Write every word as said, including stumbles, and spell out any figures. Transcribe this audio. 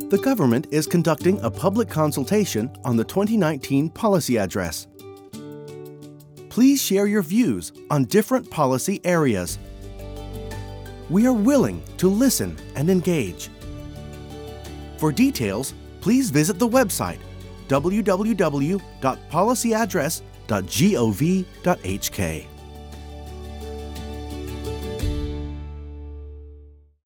The government is conducting a public consultation on the twenty nineteen Policy Address. Please share your views on different policy areas. We are willing to listen and engage. For details, please visit the website w w w dot policy address dot gov dot h k.